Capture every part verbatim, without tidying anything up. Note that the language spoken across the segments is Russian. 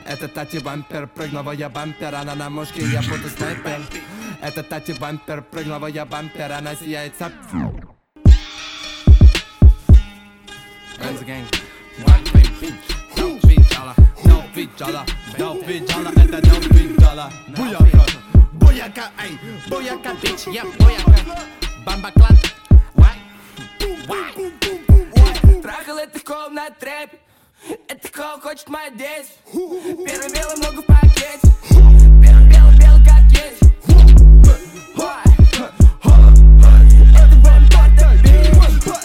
Это Тати Вампер, прыгнула я бампер, она на мушке, я буду снайпер. Это Тати Вампер, прыгнула я бампер, она сияет сапфир. Guns gang, one big bitch, no big dollar, no big dollar, no big dollar, это no big dollar. Буяка, буяка, эй, буяка, bitch, я буяка. Бамба клан, why, why, why. Трахал это кол на трэпе, это кол хочет мои действия. Первый белый много в пакете, первый белый белый как есть. Why, это вампир, это bitch.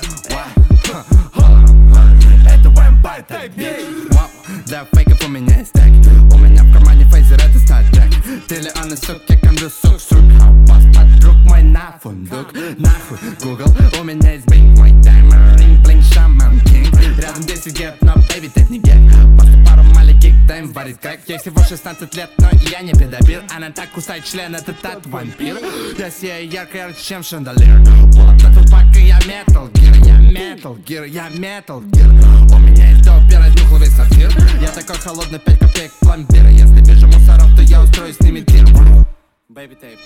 Это вампир, это bitch. Для фейков у меня есть стек, у меня в кармане фейзер, это стаджек. Ты ли она сук, я камрю сук, сук. Хапас, подруг мой на фундук. Нахуй, Google, у меня есть бинг, мой таймер, ринг, блинг, шаман, кинг. Рядом десять гет, но бэйби, ты не гет. Просто пару маленьких тайм варит как. Ей всего шестнадцать лет, но я не педобил. Она так кусает член, это тот вампир. Я сияю ярко, ярче, чем шандалер. Пулап на тупак, и я метал гир. Я метал гир, я метал гир. У меня есть доп, я разнюхал весь сортир. Я такой холодный, пять копеек пломбира. Если вижу мусоров, то я устрою с ними тир. Baby tape.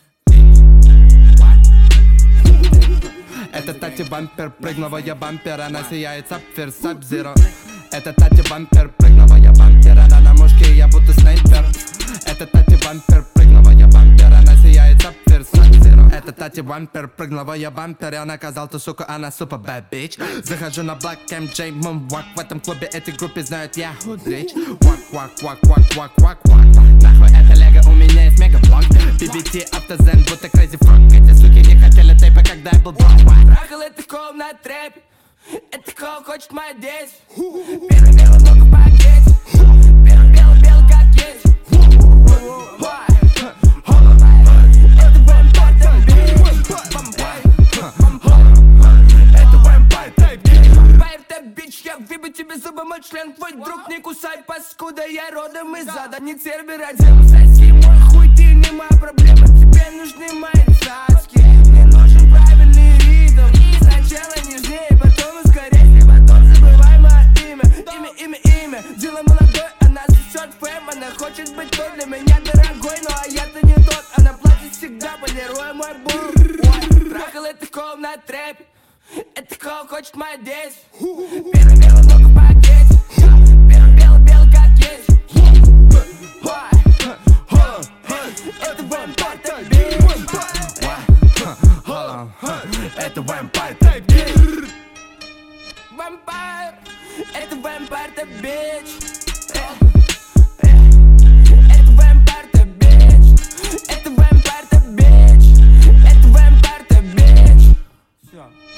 Это Тати Вампер, прыгнула я бампер, она сияет сапфир, сабзиро. Это Тати Вампер, прыгнула я бампер, она на мушке, я будто снайпер. Это Тати Вампер, прыгнула я бампер, она сияет сапфир, сабзиро. Это Тати Вампер, прыгнула я бампер, и она казал, ты сука, она супер bad bitch. Захожу на Black эм джей, мумвак, в этом клубе эти группе знают, я худрич. Вак, вак, вак, вак, вак, вак, вак. Нахуй это лего, у меня есть мегаблок. би би ти, автозен, будто crazy frog. Эти суки не хотели тейпа, когда я был блок. Трахал это кол на трэпе, это кол хочет мои действия. Первый белый много в пакете, первый белый белый как есть. Это вампир, это bitch. Это вампир, это bitch. Вампир, это bitch, я выбью тебе зубы, мой член, твой друг, не кусай, паскуда, я родом из ада, не сервер, один. Соси мой хуй, ты не моя проблема, тебе нужны мои цацки. Мне нужен правильный ритм, сначала нежнее, потом ускорее, потом забывай мое имя. Имя, имя, имя, дело молодой, она сосет фэм, она хочет быть той для меня дорогой, но а я-то не тот, она платит всегда, полируя мой бум. Трахал это кол на трэпе, это кол хочет мои действия. Первый белый много в пакете, первый белый белый как есть. Это вампир, это bitch. Это вампир, это bitch. Вампир, это вампир, это bitch. Это вампир, это bitch. Это вампир, это bitch. Это вампир, это bitch. Все.